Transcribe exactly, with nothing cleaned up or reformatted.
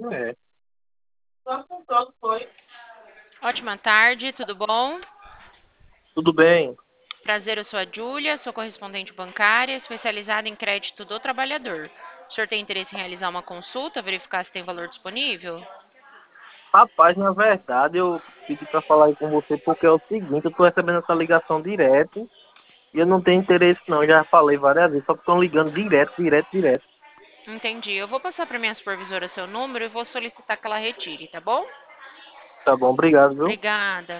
É. Ótima tarde, tudo bom? Tudo bem? Prazer, eu sou a Júlia, sou correspondente bancária, especializada em crédito do trabalhador. O senhor tem interesse em realizar uma consulta, verificar se tem valor disponível? Rapaz, na verdade, eu pedi para falar aí com você porque é o seguinte, eu tô recebendo essa ligação direto e eu não tenho interesse não, já falei várias vezes, só que estão ligando direto, direto, direto. Entendi. Eu vou passar para minha supervisora seu número e vou solicitar que ela retire, tá bom? Tá bom, obrigado, viu? Obrigada.